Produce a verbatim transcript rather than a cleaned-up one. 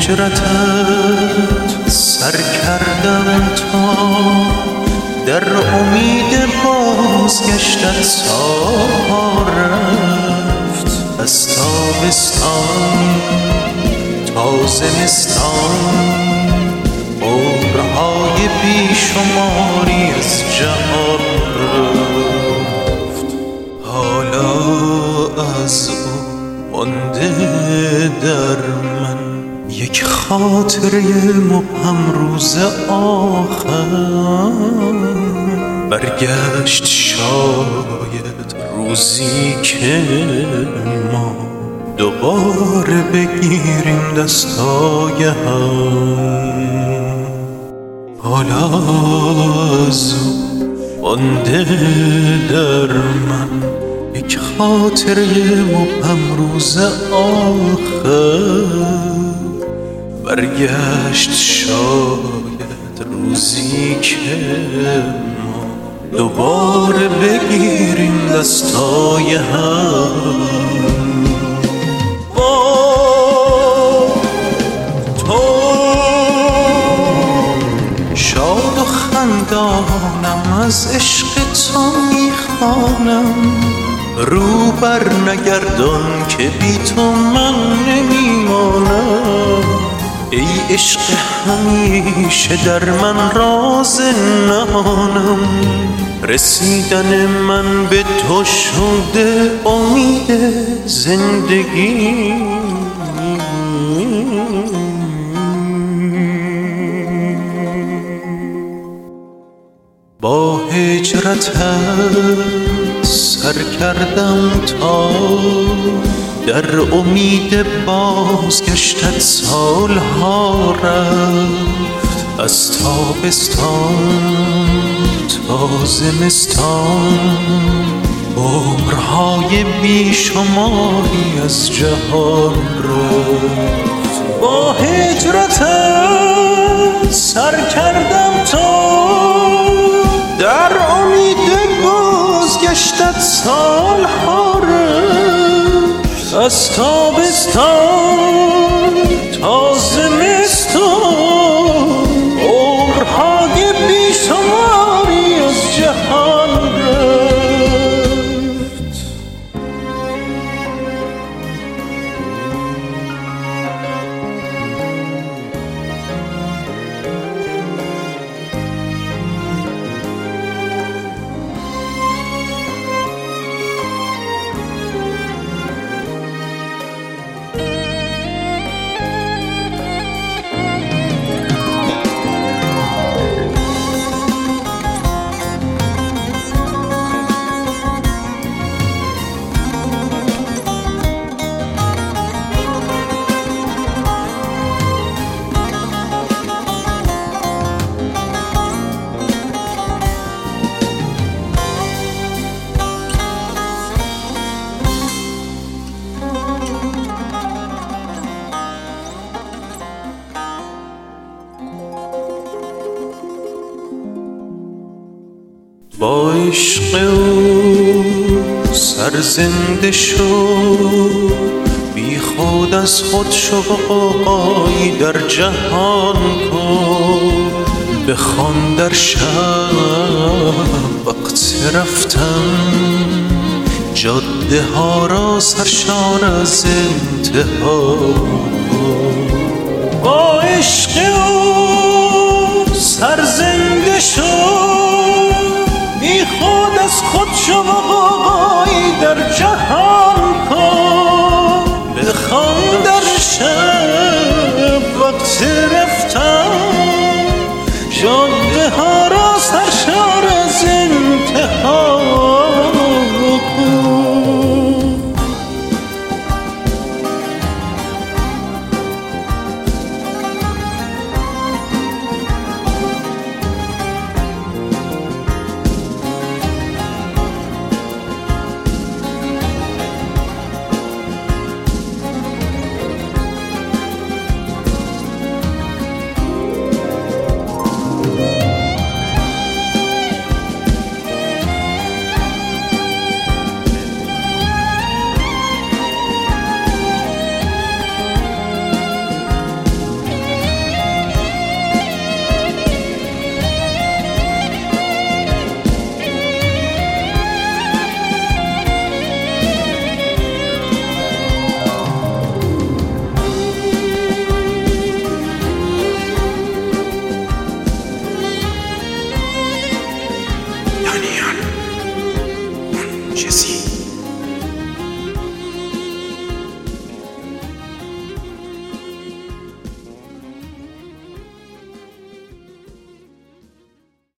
هجرتت سر کردم تا در امید بازگشتت سالها رفت. از تابستان تا زمستان عمرهای بیشماری از جهان رفت. حالا از او مانده در من یک خاطره مبهم روز آخر. برگشت شاید روزی که ما دوباره بگیریم دستای هم. حالا از او مانده در من یک خاطره مبهم روز آخر. برگشت شاید روزی که ما دوباره بگیریم دستای هم. با تو شاد و خندانم، از عشق تو میخوانم. رو بر نگردان که بی تو من نمیمانم. ای عشق همیشه در من راز نهانم. رسیدن من به تو شده امید زندگی. با هجرتت سر کردم تا در امید بازگشتت سالها رفت. از تابستان تا زمستان عمرهای بیشماری از جهان رفت. با هجرتت سر کردم تا در امید بازگشتت سالها رفت. از تابستان تا زمستان عمرهای بیشماری از جهان رفت. با عشق او سرزنده شو، بی خود از خود شو و غوغایی در جهان کن. بخوان در شب وقت رفتن جاده ها را سرشار از انتها. با عشق او سرزنده شو، بی خود از خود شو و غوغایی در جهان